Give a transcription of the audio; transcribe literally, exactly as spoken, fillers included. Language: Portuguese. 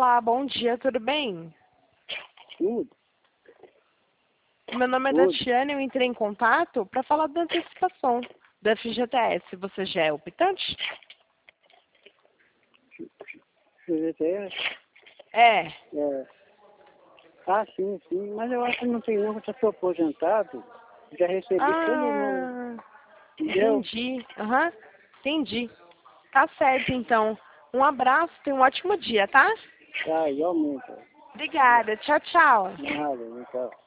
Olá, bom dia, tudo bem? Tudo. Meu nome é Tudo. Datiane, eu entrei em contato para falar da antecipação do F G T S. Você já é optante? G T S? É. É. Ah, sim, sim. Mas eu acho que não tem não, porque eu sou aposentado. Já recebi tudo no... Ah, Entendeu? entendi. Aham, entendi. Tá certo, então. Um abraço, tenha um ótimo dia, tá? Ah, igualmente. Obrigada. Tchau, tchau. Nada, não tá.